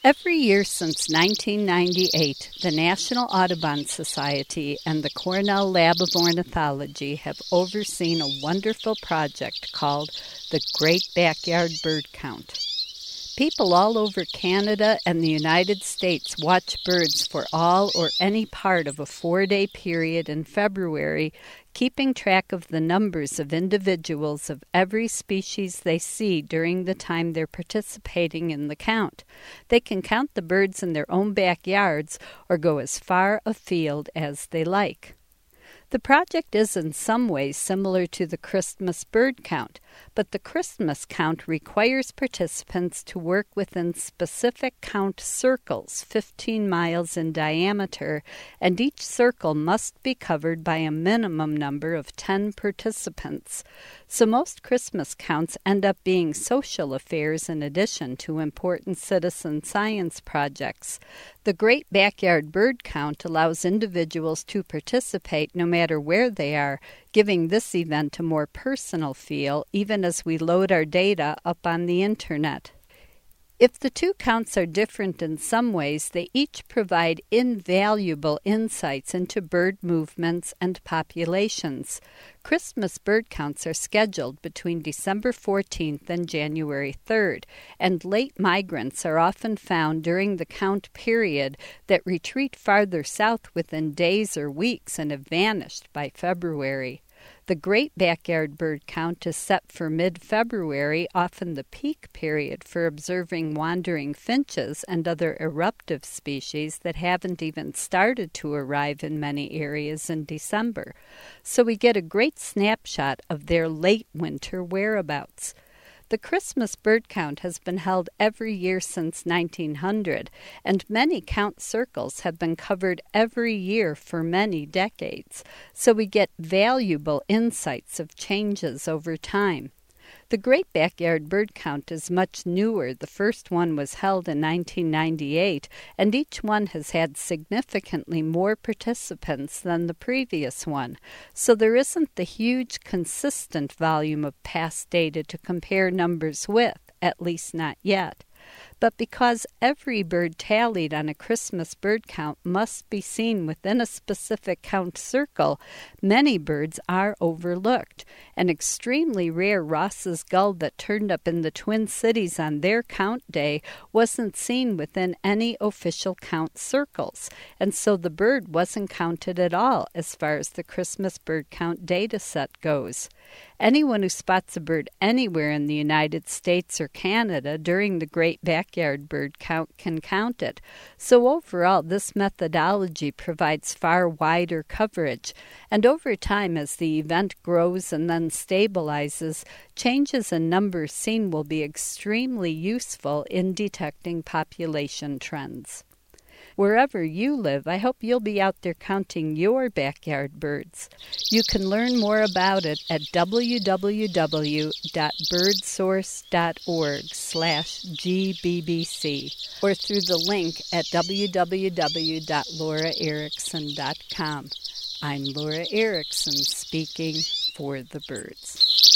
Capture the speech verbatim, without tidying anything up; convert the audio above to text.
Every year since nineteen ninety-eight, the National Audubon Society and the Cornell Lab of Ornithology have overseen a wonderful project called the Great Backyard Bird Count. People all over Canada and the United States watch birds for all or any part of a four-day period in February, keeping track of the numbers of individuals of every species they see during the time they're participating in the count. They can count the birds in their own backyards or go as far afield as they like. The project is in some ways similar to the Christmas bird count, but the Christmas count requires participants to work within specific count circles, fifteen miles in diameter, and each circle must be covered by a minimum number of ten participants. So most Christmas counts end up being social affairs in addition to important citizen science projects. The Great Backyard Bird Count allows individuals to participate no matter where they are, giving this event a more personal feel even as we load our data up on the internet. If the two counts are different in some ways, they each provide invaluable insights into bird movements and populations. Christmas bird counts are scheduled between December fourteenth and January third, and late migrants are often found during the count period that retreat farther south within days or weeks and have vanished by February. The Great Backyard Bird Count is set for mid-February, often the peak period for observing wandering finches and other eruptive species that haven't even started to arrive in many areas in December. So we get a great snapshot of their late winter whereabouts. The Christmas bird count has been held every year since nineteen hundred, and many count circles have been covered every year for many decades, so we get valuable insights of changes over time. The Great Backyard Bird Count is much newer. The first one was held in nineteen ninety-eight, and each one has had significantly more participants than the previous one, so there isn't the huge consistent volume of past data to compare numbers with, at least not yet. But because every bird tallied on a Christmas bird count must be seen within a specific count circle, many birds are overlooked. An extremely rare Ross's gull that turned up in the Twin Cities on their count day wasn't seen within any official count circles, and so the bird wasn't counted at all as far as the Christmas bird count data set goes. Anyone who spots a bird anywhere in the United States or Canada during the Great Backyard Bird Count can count it. So overall, this methodology provides far wider coverage. And over time, as the event grows and then stabilizes, changes in numbers seen will be extremely useful in detecting population trends. Wherever you live, I hope you'll be out there counting your backyard birds. You can learn more about it at w w w dot birdsource dot org slash G B B C or through the link at w w w dot laura erickson dot com. I'm Laura Erickson, speaking for the birds.